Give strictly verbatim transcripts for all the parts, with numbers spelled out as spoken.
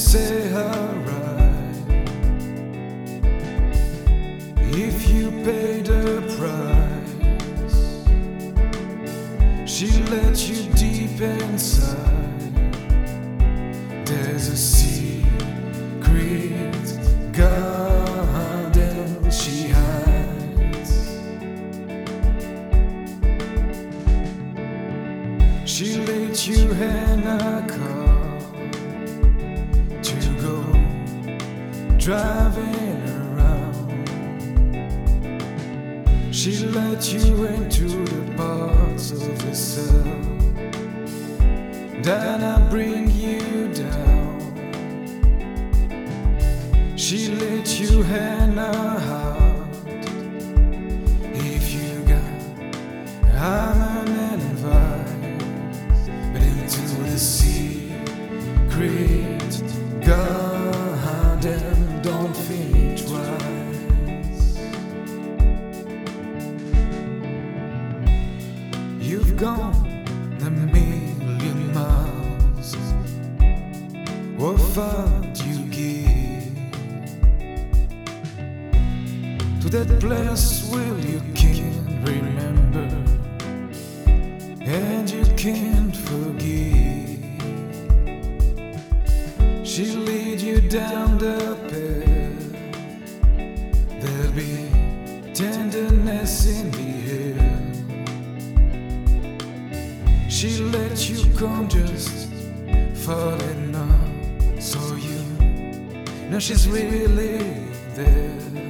say alright if you pay the price. She let you deep inside. There's a secret garden she hides. She let you in a car to go driving around. She let you into the parts of herself that I bring you down. She let you in her heart if you got iron and vibes, but into the secret garden, don't think twice. You've gone a million miles. What thought you give to that place where you can't remember and you can't forgive? She lead you down the path. There'll be tenderness in the air. She let you come just falling up, so you know she's really there.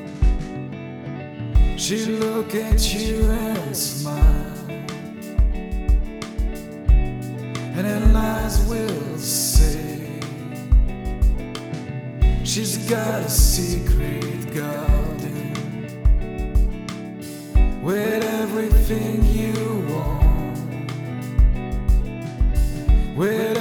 She look at you and smile, and her eyes will say she's got a secret garden with everything you want, with